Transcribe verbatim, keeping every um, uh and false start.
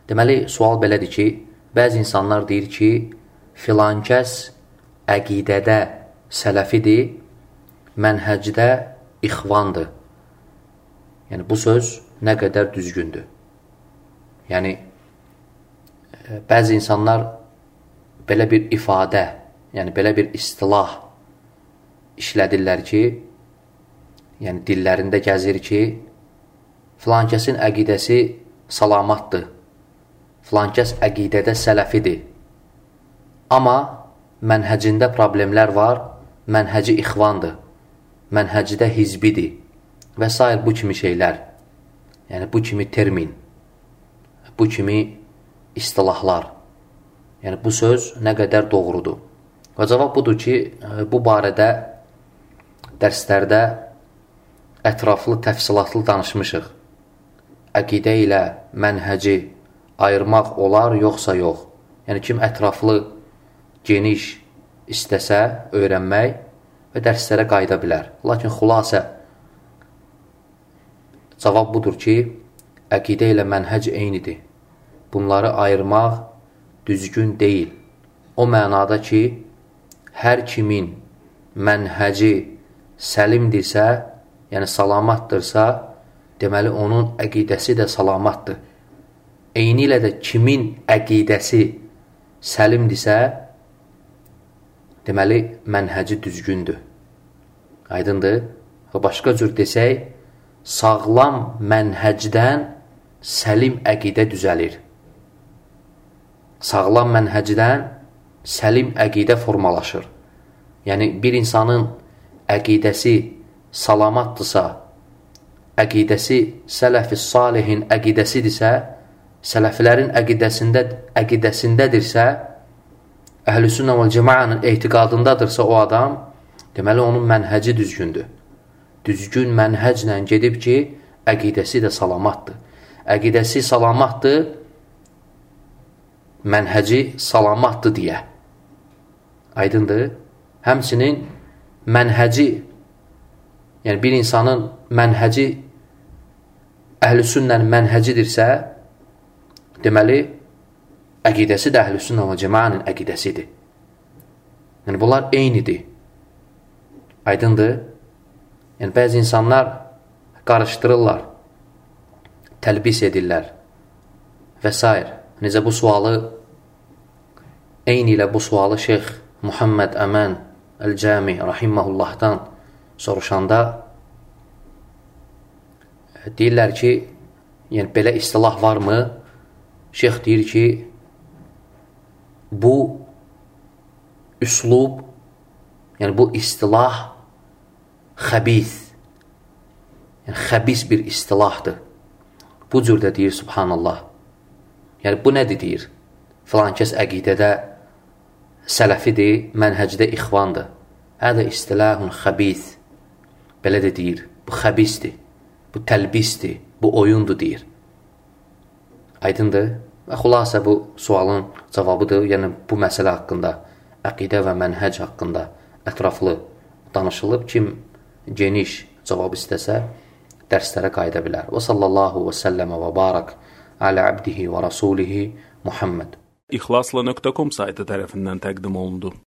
Deməli, sual belədir ki, bəzi insanlar deyir ki, filan kəs əqidədə sələfidir, mənhəcdə ixvandır. Yəni, bu söz nə qədər düzgündür. Yəni, bəzi insanlar belə bir ifadə, yəni belə bir istilah işlədirlər ki, yəni dillərində gəzir ki, filan kəsin əqidəsi salamatdır, filan kəs əqidədə sələfidir. Amma mənhəcində problemlər var, mənhəci ixvandır, mənhəcdə hizbidir və s. bu kimi şeylər, yəni bu kimi termin, bu kimi istilahlar. Yəni, bu söz nə qədər doğrudur. Və cavab budur ki, bu barədə dərslərdə ətraflı, təfsilatlı danışmışıq. Əqidə ilə mənhəci ayırmaq olar, yoxsa yox. Yəni, kim ətraflı, geniş istəsə öyrənmək və dərslərə qayıda bilər. Lakin xülasə, cavab budur ki, əqidə ilə mənhəc eynidir. Bunları ayırmaq düzgün deyil. O mənada ki, hər kimin mənhəci səlimdirsə, yəni salamatdırsa, deməli onun əqidəsi də salamatdır. Eyni ilə də kimin əqidəsi səlimdirsə, deməli mənhəci düzgündür. Aydındır? Və başqa cür desək, sağlam mənhəcdən səlim əqidə düzəlir. Sağlam mənhəcdən səlim əqidə formalaşır. Yəni, bir insanın əqidəsi salamatdırsa, əqidəsi sələf-i salihin əqidəsidirsə, sələflərin əqidəsində, əqidəsindədirsə, əhl-i-sünnə vəl-cəmaənin etiqadındadırsa o adam, deməli onun mənhəci düzgündür. Düzgün mənhəclə gedib ki, əqidəsi də salamatdır. Əqidəsi salamatdır, mənhəci salamatdır deyə. Aydındır? Həmçinin mənhəci, yəni bir insanın mənhəci əhl-i-sünnənin mənhəcidirsə, deməli, əqidəsi də əhl-i-sünnə və cəmaənin əqidəsidir. Yəni, bunlar eynidir. Aydındır? Yəni, bəzi insanlar qarışdırırlar, təlbis edirlər və s. Necə bu sualı, eyni ilə bu sualı Şeyx Muhammed Əmən Əl-Cəmi Rahiməhullahdan soruşanda deyirlər ki, yəni belə istilah varmı? Şeyx deyir ki, bu üslub, yəni bu istilah xəbis, yəni xəbis bir istilahdır. Bu cür də deyir, subhanallah. Yəni, bu nədir deyir? Filan kəs əqidədə sələfidir, mənhəcdə ixvandır. Hədə istilahun xəbis. Belə də deyir. Bu xəbisdir, bu təlbisdir, bu oyundur deyir. Aydındır? Və xülasə bu sualın cavabıdır. Yəni, bu məsələ haqqında, əqidə və mənhəc haqqında ətraflı danışılıb. Kim geniş cavab istəsə, dərslərə qayıda bilər. Və sallallahu və səlləmə və barak alə abdihi və rasulihi Muhammed. İxlasla nöqtə com saytı tərəfindən təqdim olundu.